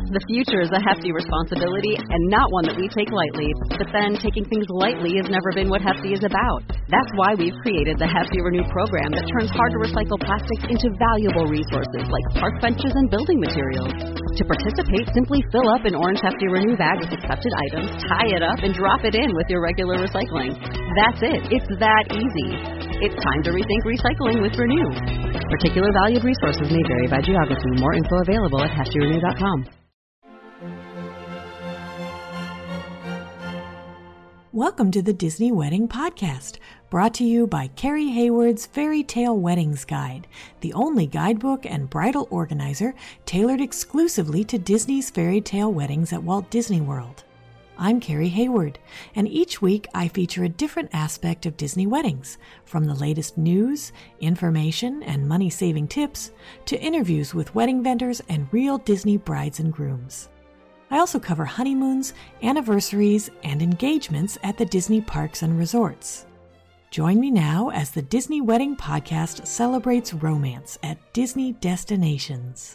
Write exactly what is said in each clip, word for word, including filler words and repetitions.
The future is a hefty responsibility and not one that we take lightly. But then, taking things lightly has never been what Hefty is about. That's why we've created the Hefty Renew program that turns hard-to-recycle plastics into valuable resources like park benches and building materials. To participate, simply fill up an orange Hefty Renew bag with accepted items, tie it up, and drop it in with your regular recycling. That's it. It's that easy. It's time to rethink recycling with Renew. Particular valued resources may vary by geography. More info available at hefty renew dot com. Welcome to the Disney Wedding Podcast, brought to you by Carrie Hayward's Fairy Tale Weddings Guide, the only guidebook and bridal organizer tailored exclusively to Disney's fairy tale weddings at Walt Disney World. I'm Carrie Hayward, and each week I feature a different aspect of Disney weddings, from the latest news, information, and money-saving tips, to interviews with wedding vendors and real Disney brides and grooms. I also cover honeymoons, anniversaries, and engagements at the Disney parks and resorts. Join me now as the Disney Wedding Podcast celebrates romance at Disney destinations.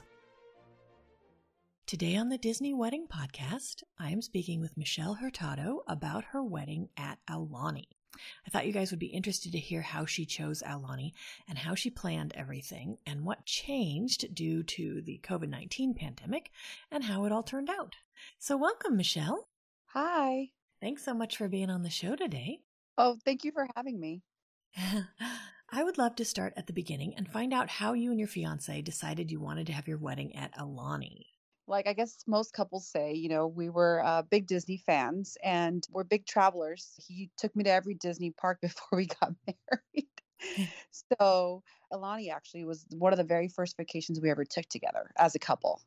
Today on the Disney Wedding Podcast, I am speaking with Michelle Hurtado about her wedding at Aulani. I thought you guys would be interested to hear how she chose Aulani and how she planned everything and what changed due to the covid nineteen pandemic and how it all turned out. So welcome, Michelle. Hi. Thanks so much for being on the show today. Oh, thank you for having me. I would love to start at the beginning and find out how you and your fiance decided you wanted to have your wedding at Aulani. Like I guess most couples say, you know, we were uh, big Disney fans and we're big travelers. He took me to every Disney park before we got married. So Aulani actually was one of the very first vacations we ever took together as a couple.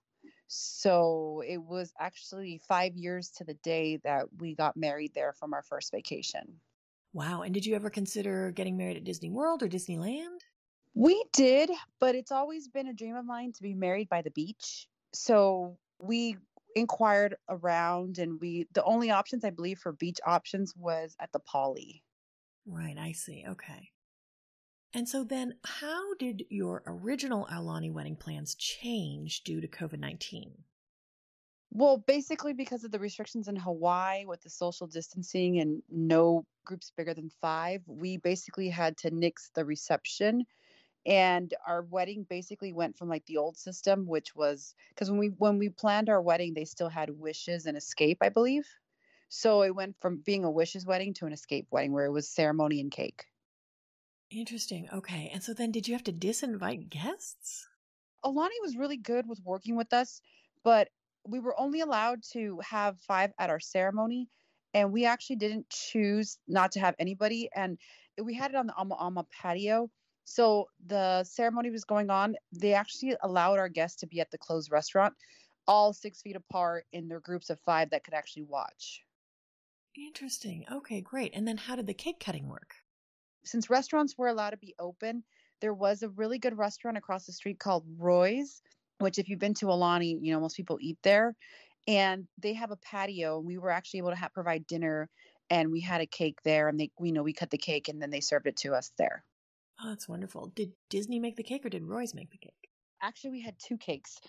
So it was actually five years to the day that we got married there from our first vacation. Wow. And did you ever consider getting married at Disney World or Disneyland? We did, but it's always been a dream of mine to be married by the beach. So we inquired around and we, the only options I believe for beach options was at the Poly. Right. I see. Okay. And so then how did your original Aulani wedding plans change due to covid nineteen? Well, basically because of the restrictions in Hawaii with the social distancing and no groups bigger than five, we basically had to nix the reception. And our wedding basically went from like the old system, which was because when we when we planned our wedding, they still had wishes and escape, I believe. So it went from being a wishes wedding to an escape wedding where it was ceremony and cake. Interesting. Okay. And so then did you have to disinvite guests? Aulani was really good with working with us, but we were only allowed to have five at our ceremony. And we actually didn't choose not to have anybody. And we had it on the Ama Ama patio. So the ceremony was going on. They actually allowed our guests to be at the closed restaurant, all six feet apart in their groups of five that could actually watch. Interesting. Okay, great. And then how did the cake cutting work? Since restaurants were allowed to be open, there was a really good restaurant across the street called Roy's, which if you've been to Aulani, you know, most people eat there. And they have a patio. And we were actually able to have, provide dinner and we had a cake there and they, you know, we cut the cake and then they served it to us there. Oh, that's wonderful. Did Disney make the cake or did Roy's make the cake? Actually, we had two cakes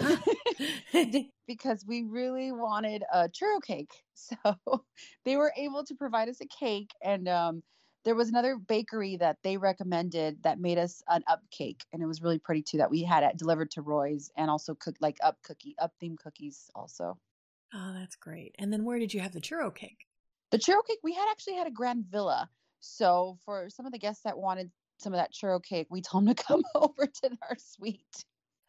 because we really wanted a churro cake. So they were able to provide us a cake. And um, there was another bakery that they recommended that made us an up cake. And it was really pretty too that we had it delivered to Roy's and also cooked like up cookie, up themed cookies also. Oh, that's great. And then where did you have the churro cake? The churro cake, we had actually had a grand villa. So for some of the guests that wanted some of that churro cake, we told them to come over to our suite.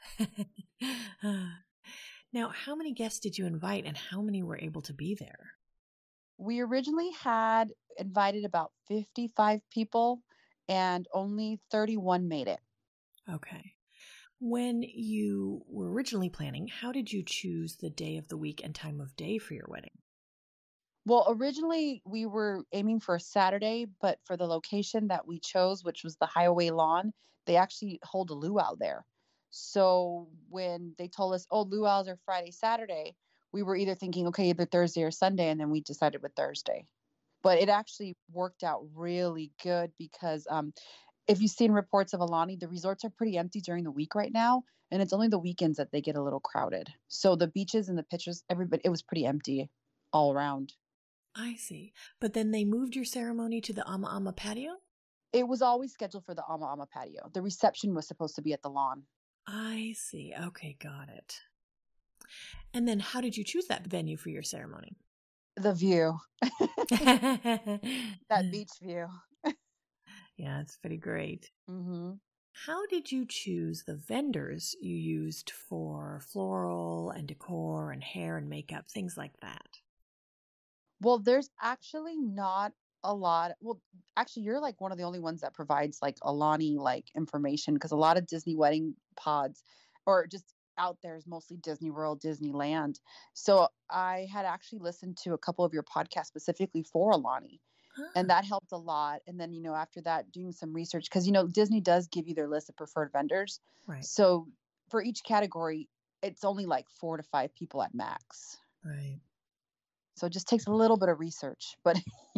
Now, how many guests did you invite and how many were able to be there? We originally had invited about fifty-five people and only thirty-one made it. Okay. When you were originally planning, how did you choose the day of the week and time of day for your wedding? Well, originally we were aiming for a Saturday, but for the location that we chose, which was the Highway Lawn, they actually hold a luau there. So when they told us, oh, luau's are Friday, Saturday, we were either thinking, okay, either Thursday or Sunday, and then we decided with Thursday. But it actually worked out really good because um, if you've seen reports of Aulani, the resorts are pretty empty during the week right now. And it's only the weekends that they get a little crowded. So the beaches and the pictures, everybody, it was pretty empty all around. I see. But then they moved your ceremony to the Ama Ama patio? It was always scheduled for the Ama Ama patio. The reception was supposed to be at the lawn. I see. Okay, got it. And then how did you choose that venue for your ceremony? The view. That beach view. Yeah, it's pretty great. Mm-hmm. How did you choose the vendors you used for floral and decor and hair and makeup, things like that? Well, there's actually not a lot. Well, actually, you're like one of the only ones that provides like Alani like information, because a lot of Disney wedding pods or just out there is mostly Disney World, Disneyland. So I had actually listened to a couple of your podcasts specifically for Alani. And that helped a lot. And then, you know, after that, doing some research, because, you know, Disney does give you their list of preferred vendors. Right. So for each category, it's only like four to five people at max. Right. So it just takes a little bit of research. But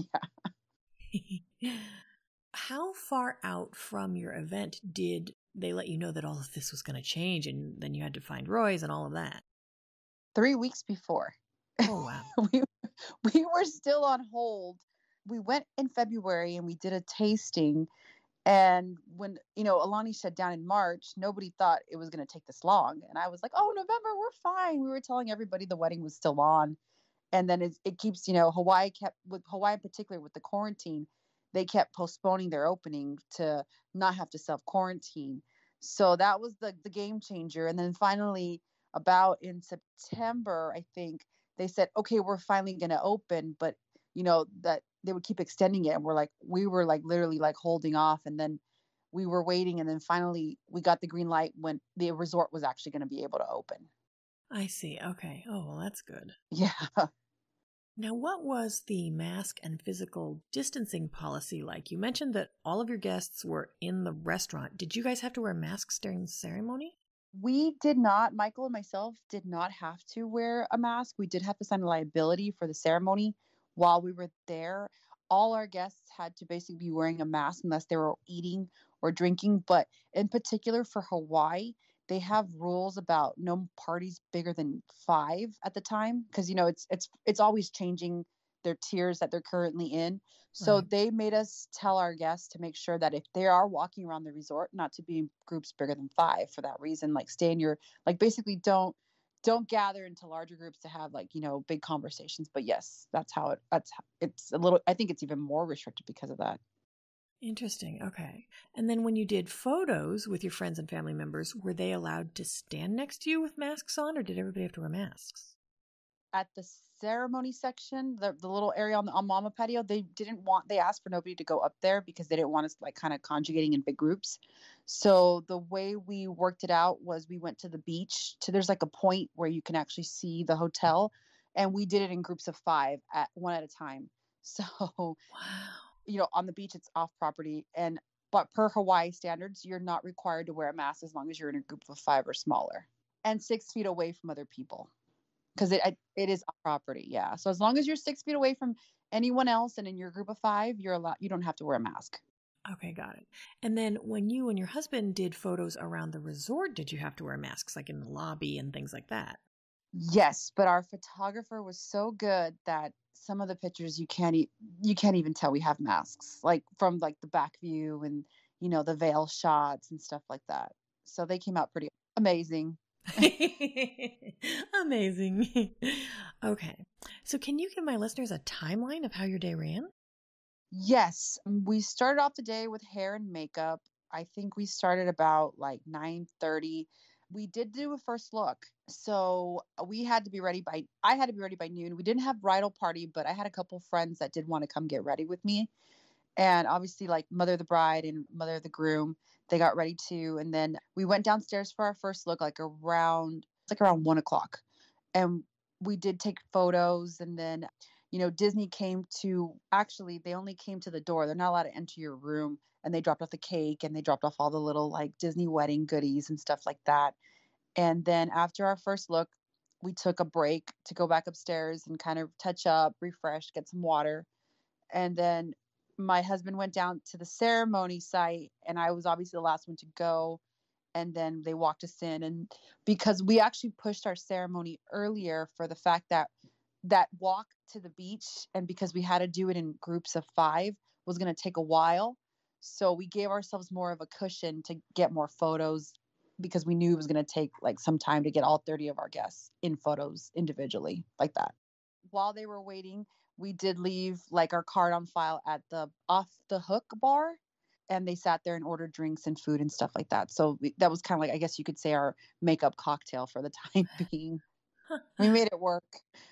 yeah. How far out from your event did they let you know that all of this was going to change and then you had to find Roy's and all of that? Three weeks before. Oh, wow. we, we were still on hold. We went in February and we did a tasting. And when, you know, Alani shut down in March, nobody thought it was going to take this long. And I was like, oh, November, we're fine. We were telling everybody the wedding was still on. And then it, it keeps, you know, Hawaii kept, with Hawaii in particular, with the quarantine, they kept postponing their opening to not have to self-quarantine. So that was the, the game changer. And then finally, about in September, I think, they said, okay, we're finally going to open. But, you know, that they would keep extending it. And we're like, we were like literally like holding off. And then we were waiting. And then finally we got the green light when the resort was actually going to be able to open. I see. Okay. Oh, well, that's good. Yeah. Now, what was the mask and physical distancing policy like? You mentioned that all of your guests were in the restaurant. Did you guys have to wear masks during the ceremony? We did not. Michael and myself did not have to wear a mask. We did have to sign a liability for the ceremony while we were there. All our guests had to basically be wearing a mask unless they were eating or drinking. But in particular for Hawaii, they have rules about no parties bigger than five at the time, because, you know, it's it's it's always changing their tiers that they're currently in. So Right. they made us tell our guests to make sure that if they are walking around the resort, not to be in groups bigger than five for that reason. Like stay in your, like basically don't don't gather into larger groups to have like, you know, big conversations. But yes, that's how it that's how, it's a little, I think it's even more restricted because of that. Interesting. Okay. And then when you did photos with your friends and family members, were they allowed to stand next to you with masks on, or did everybody have to wear masks? At the ceremony section, the, the little area on the Ama Ama patio, they didn't want, they asked for nobody to go up there because they didn't want us like kind of conjugating in big groups. So the way we worked it out was we went to the beach to, there's like a point where you can actually see the hotel, and we did it in groups of five at one at a time. So, Wow. you know, on the beach, it's off property. And, but per Hawaii standards, you're not required to wear a mask as long as you're in a group of five or smaller and six feet away from other people. Because it it is off property, yeah. So as long as you're six feet away from anyone else and in your group of five, you're allowed. You don't have to wear a mask. Okay, got it. And then when you and your husband did photos around the resort, did you have to wear masks, like in the lobby and things like that? Yes, but our photographer was so good that some of the pictures you can't e- you can't even tell we have masks, like from like the back view and, you know, the veil shots and stuff like that. So they came out pretty amazing. Amazing. Okay. So can you give my listeners a timeline of how your day ran? Yes, we started off the day with hair and makeup. I think we started about like nine thirty. We did do a first look. So we had to be ready by, I had to be ready by noon. We didn't have bridal party, but I had a couple friends that did want to come get ready with me. And obviously like mother of the bride and mother of the groom, they got ready too. And then we went downstairs for our first look, like around, like around one o'clock. And we did take photos. And then, you know, Disney came to, actually, they only came to the door. They're not allowed to enter your room. And they dropped off the cake and they dropped off all the little like Disney wedding goodies and stuff like that. And then after our first look, we took a break to go back upstairs and kind of touch up, refresh, get some water. And then my husband went down to the ceremony site, and I was obviously the last one to go. and then they walked us in. And because we actually pushed our ceremony earlier for the fact that that walk to the beach, and because we had to do it in groups of five, was going to take a while. So we gave ourselves more of a cushion to get more photos, because we knew it was going to take like some time to get all thirty of our guests in photos individually like that. While they were waiting, we did leave like our card on file at the Off the Hook bar, and they sat there and ordered drinks and food and stuff like that. So we, that was kind of like, I guess you could say, our makeup cocktail for the time being. We made it work.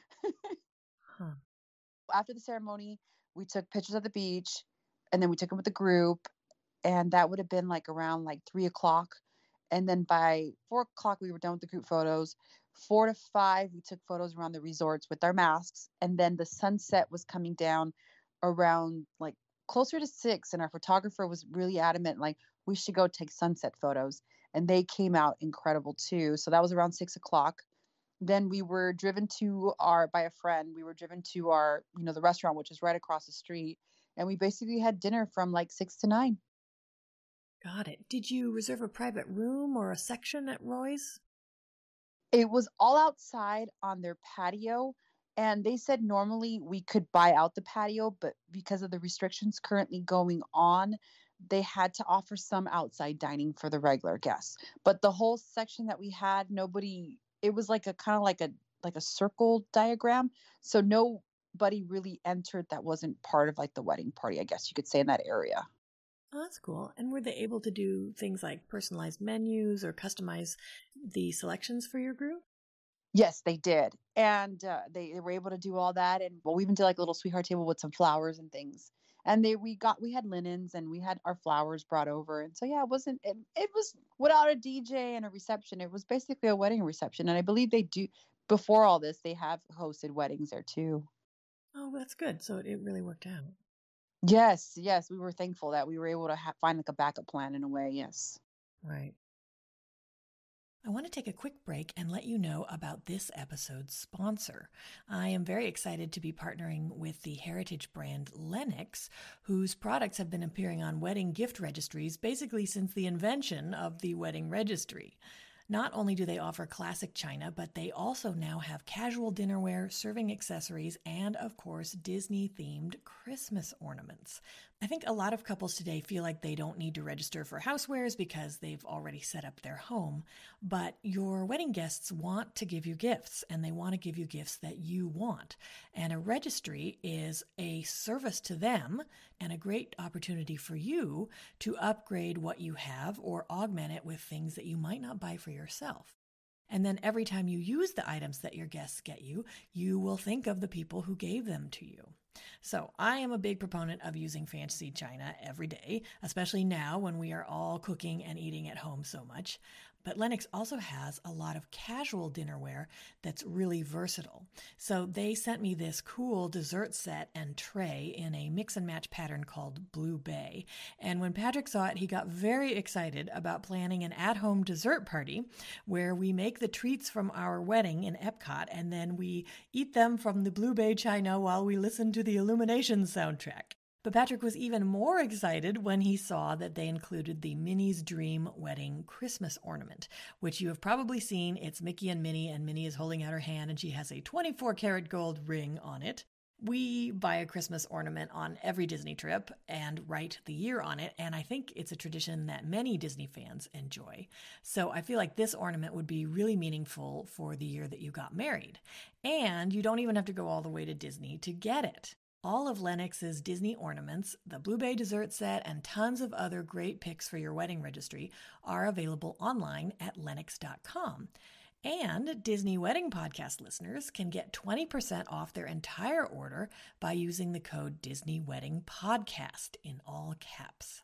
Huh. After the ceremony, we took pictures at the beach, and then we took them with the group, and that would have been like around like three o'clock. And then by four o'clock, we were done with the group photos. Four to five, we took photos around the resorts with our masks. And then the sunset was coming down around like closer to six. And our photographer was really adamant, like, we should go take sunset photos. And they came out incredible too. So that was around six o'clock. Then we were driven to our, by a friend, we were driven to our, you know, the restaurant, which is right across the street. And we basically had dinner from like six to nine. Got it. Did you reserve a private room or a section at Roy's? It was all outside on their patio. And they said normally we could buy out the patio, but because of the restrictions currently going on, they had to offer some outside dining for the regular guests. But the whole section that we had, nobody, it was like a kind of like a like a circle diagram. So nobody really entered that wasn't part of like the wedding party, I guess you could say, in that area. Oh, that's cool. And were they able to do things like personalized menus or customize the selections for your group? Yes, they did. And uh, they, they were able to do all that. And well, we even did like a little sweetheart table with some flowers and things. And they we got we had linens, and we had our flowers brought over. And so yeah, it wasn't it, it was without a D J and a reception. It was basically a wedding reception. And I believe they do, before all this, they have hosted weddings there too. Oh, that's good. So it really worked out. Yes, yes, we were thankful that we were able to ha- find like a backup plan in a way. Yes. Right. I want to take a quick break and let you know about this episode's sponsor. I am very excited to be partnering with the heritage brand Lennox, whose products have been appearing on wedding gift registries basically since the invention of the wedding registry. Not only do they offer classic china, but they also now have casual dinnerware, serving accessories, and, of course, Disney-themed Christmas ornaments. I think a lot of couples today feel like they don't need to register for housewares because they've already set up their home, but your wedding guests want to give you gifts, and they want to give you gifts that you want. And a registry is a service to them and a great opportunity for you to upgrade what you have or augment it with things that you might not buy for yourself. And then every time you use the items that your guests get you, you will think of the people who gave them to you. So I am a big proponent of using fancy china every day, especially now when we are all cooking and eating at home so much. But Lennox also has a lot of casual dinnerware that's really versatile. So they sent me this cool dessert set and tray in a mix and match pattern called Blue Bay. And when Patrick saw it, he got very excited about planning an at-home dessert party where we make the treats from our wedding in Epcot, and then we eat them from the Blue Bay china while we listen to the Illuminations soundtrack. But Patrick was even more excited when he saw that they included the Minnie's Dream Wedding Christmas ornament, which you have probably seen. It's Mickey and Minnie, and Minnie is holding out her hand, and she has a twenty-four karat gold ring on it. We buy a Christmas ornament on every Disney trip and write the year on it, and I think it's a tradition that many Disney fans enjoy. So I feel like this ornament would be really meaningful for the year that you got married. And you don't even have to go all the way to Disney to get it. All of Lennox's Disney ornaments, the Blue Bay dessert set, and tons of other great picks for your wedding registry are available online at lennox dot com. And Disney Wedding Podcast listeners can get twenty percent off their entire order by using the code Disney Wedding Podcast in all caps.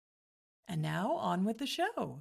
And now on with the show.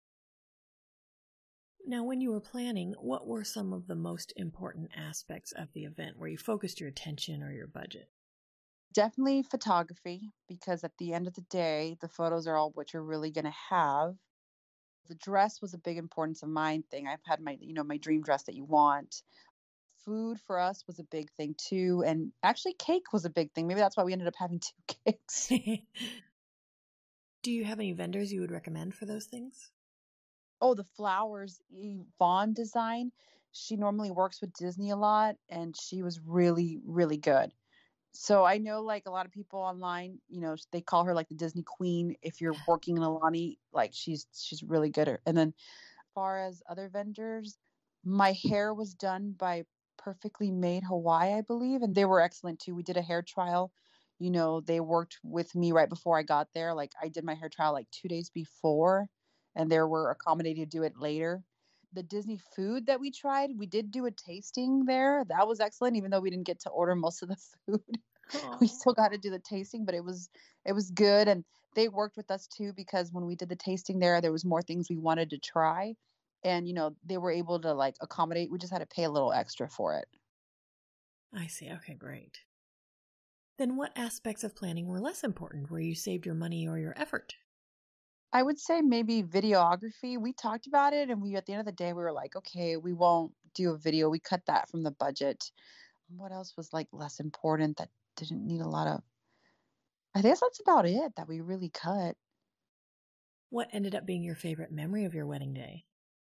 Now, when you were planning, what were some of the most important aspects of the event where you focused your attention or your budget? Definitely photography, because at the end of the day, the photos are all what you're really going to have. The dress was a big importance of mine thing. I've had my, you know, my dream dress that you want. Food for us was a big thing too. And actually cake was a big thing. Maybe that's why we ended up having two cakes. Do you have any vendors you would recommend for those things? Oh, the flowers, Yvonne design. She normally works with Disney a lot, and she was really, really good. So I know like a lot of people online, you know, they call her like the Disney queen. If you're working in Alani, like she's she's really good at. And then as far as other vendors, my hair was done by Perfectly Made Hawaii, I believe, and they were excellent too. We did a hair trial. You know, they worked with me right before I got there. Like I did my hair trial like two days before, and they were accommodated to do it later. The Disney food that we tried, we did do a tasting there. That was excellent, even though we didn't get to order most of the food. We Oh, still got to do the tasting, but it was it was good. And they worked with us too, because when we did the tasting there, there was more things we wanted to try. And you know, they were able to like accommodate. We just had to pay a little extra for it. I see. Okay, great. Then what aspects of planning were less important where you saved your money or your effort? I would say maybe videography. We talked about it, and we at the end of the day we were like, okay, we won't do a video. We cut that from the budget. What else was like less important that didn't need a lot of, I guess that's about it that we really cut. What ended up being your favorite memory of your wedding day?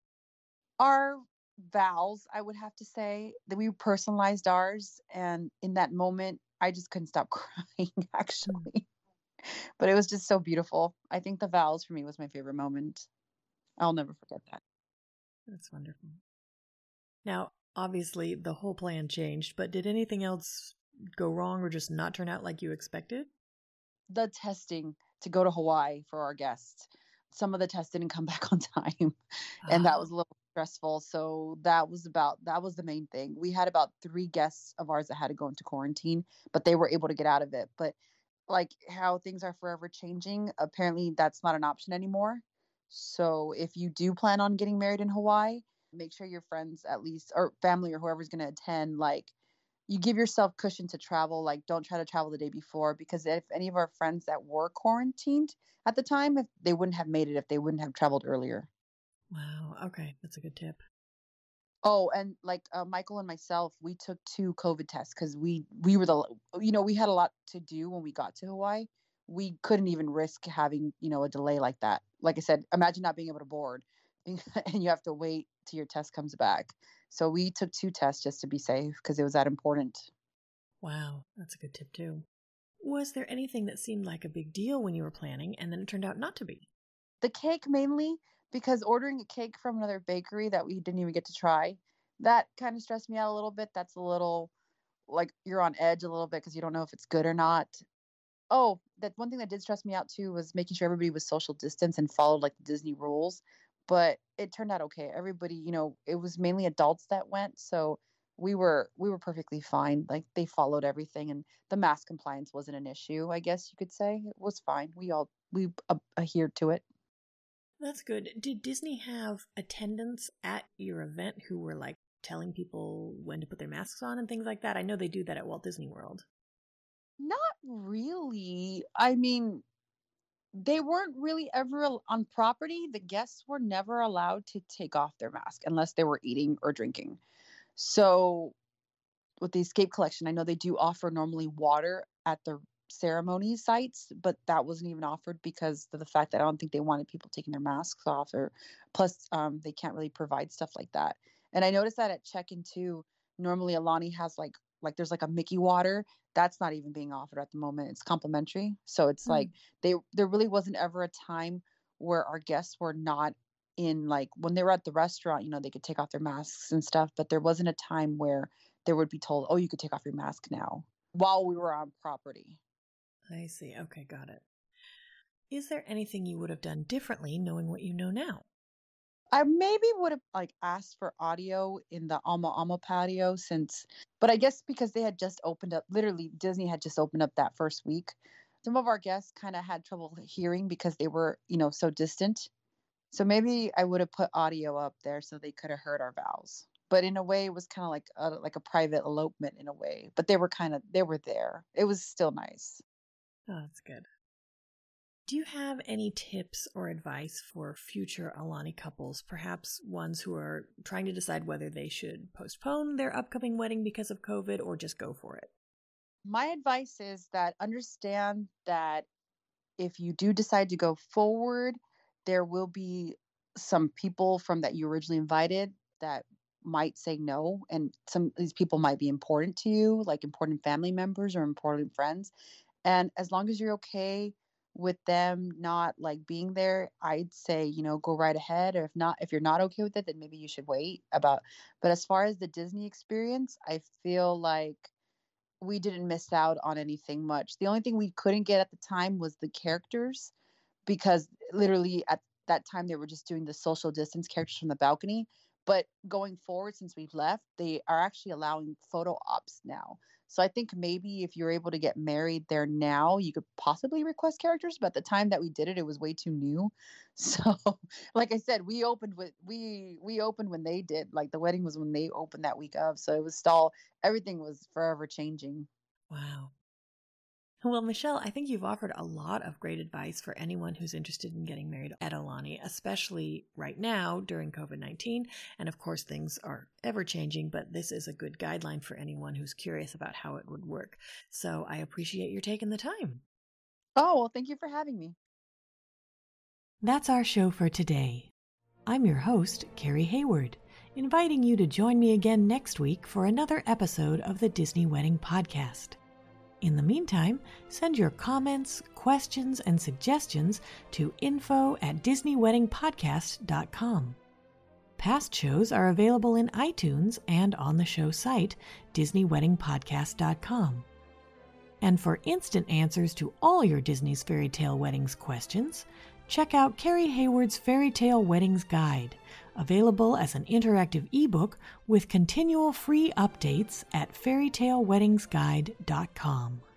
Our vows, I would have to say that we personalized ours, and in that moment I just couldn't stop crying actually. But it was just so beautiful. I think the vows for me was my favorite moment. I'll never forget that. That's wonderful. Now, obviously, the whole plan changed, but did anything else go wrong or just not turn out like you expected? The testing to go to Hawaii for our guests, some of the tests didn't come back on time, and that was a little stressful. So that was about that was the main thing. We had about three guests of ours that had to go into quarantine, but they were able to get out of it. But like how things are forever changing, apparently that's not an option anymore. So if you do plan on getting married in Hawaii, make sure your friends at least, or family, or whoever's going to attend, like you give yourself cushion to travel. Like don't try to travel the day before, because if any of our friends that were quarantined at the time, if they wouldn't have made it if they wouldn't have traveled earlier. Wow. Okay. That's a good tip. Oh, and like uh, Michael and myself, we took two COVID tests because we we were the you know we had a lot to do when we got to Hawaii. We couldn't even risk having you know a delay like that. Like I said, imagine not being able to board, and you have to wait till your test comes back. So we took two tests just to be safe because it was that important. Wow. That's a good tip, too. Was there anything that seemed like a big deal when you were planning and then it turned out not to be? The cake mainly, because ordering a cake from another bakery that we didn't even get to try, that kind of stressed me out a little bit. That's a little like you're on edge a little bit because you don't know if it's good or not. Oh, that one thing that did stress me out too was making sure everybody was social distance and followed like the Disney rules. But it turned out okay. Everybody, you know, it was mainly adults that went, so we were we were perfectly fine. Like they followed everything, and the mask compliance wasn't an issue. I guess you could say it was fine. We all we uh, adhered to it. That's good. Did Disney have attendants at your event who were like telling people when to put their masks on and things like that? I know they do that at Walt Disney World. Not really. I mean, they weren't really ever al- on property. The guests were never allowed to take off their mask unless they were eating or drinking. So with the Escape Collection, I know they do offer normally water at the ceremony sites, but that wasn't even offered because of the fact that I don't think they wanted people taking their masks off, or plus um, they can't really provide stuff like that. And I noticed that at check-in too, normally Alani has like like there's like a Mickey water that's not even being offered at the moment. It's complimentary. So it's Hmm. like they there really wasn't ever a time where our guests were not in, like when they were at the restaurant, you know, they could take off their masks and stuff, but there wasn't a time where they would be told, "Oh, you could take off your mask now," while we were on property. I see. Okay, got it. Is there anything you would have done differently knowing what you know now? I maybe would have like asked for audio in the Alma Alma patio since, but I guess because they had just opened up, literally Disney had just opened up that first week. Some of our guests kind of had trouble hearing because they were, you know, so distant. So maybe I would have put audio up there so they could have heard our vows. But in a way, it was kind of like a, like a private elopement in a way. But they were kind of they were there. It was still nice. Oh, that's good. Do you have any tips or advice for future Alani couples, perhaps ones who are trying to decide whether they should postpone their upcoming wedding because of COVID or just go for it? My advice is that understand that if you do decide to go forward, there will be some people from that you originally invited that might say no. And some of these people might be important to you, like important family members or important friends. And as long as you're okay with them not like being there, I'd say, you know, go right ahead. Or if not, if you're not okay with it, then maybe you should wait about. But as far as the Disney experience, I feel like we didn't miss out on anything much. The only thing we couldn't get at the time was the characters, because literally at that time they were just doing the social distance characters from the balcony. But going forward, since we've left, they are actually allowing photo ops now. So I think maybe if you're able to get married there now, you could possibly request characters. But at the time that we did it, it was way too new. So, like I said, we opened with we we opened when they did. Like the wedding was when they opened that week of. So it was still everything was forever changing. Wow. Well, Michelle, I think you've offered a lot of great advice for anyone who's interested in getting married at Aulani, especially right now during covid nineteen. And of course, things are ever changing, but this is a good guideline for anyone who's curious about how it would work. So I appreciate your taking the time. Oh, well, thank you for having me. That's our show for today. I'm your host, Carrie Hayward, inviting you to join me again next week for another episode of the Disney Wedding Podcast. In the meantime, send your comments, questions, and suggestions to info at disney wedding podcast dot com. Past shows are available in iTunes and on the show site, disney wedding podcast dot com. And for instant answers to all your Disney's Fairy Tale Weddings questions, check out Carrie Hayward's Fairy Tale Weddings Guide, available as an interactive ebook with continual free updates at fairy tale weddings guide dot com.